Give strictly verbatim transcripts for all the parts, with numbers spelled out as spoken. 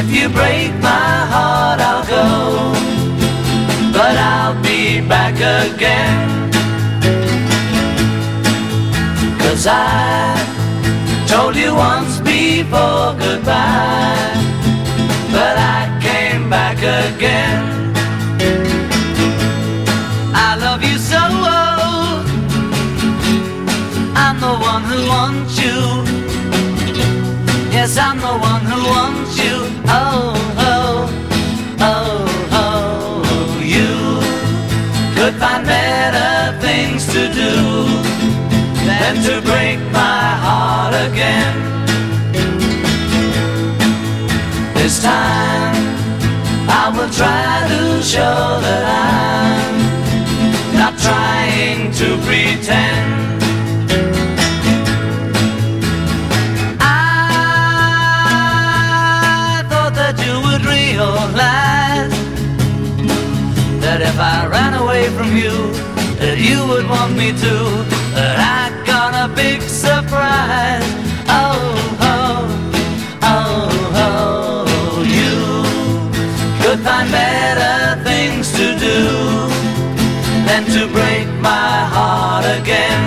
you break my heart, I'll go, but I'll be back again. 'Cause I told you once before goodbye, but I came back again. I love you so, oh, I'm the one who wants you. Yes, I'm the one who wants you. Oh, oh, oh, oh, you could find better things to do than to break my heart again. This time I will try to show that I'm not trying to pretend. That if I ran away from you, that you would want me to. But I got a big surprise. Oh, oh, oh, oh, you could find better things to do than to break my heart again.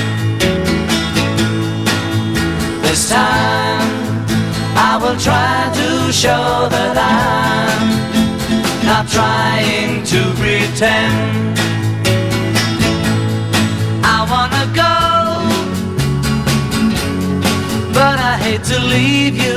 This time I will try to show that I'm not trying to pretend. I wanna go, but I hate to leave you.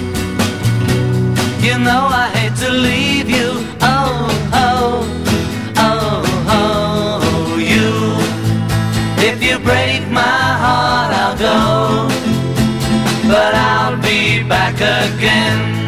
You know I hate to leave you. Oh, oh, oh, oh, you. If you break my heart, I'll go, but I'll be back again.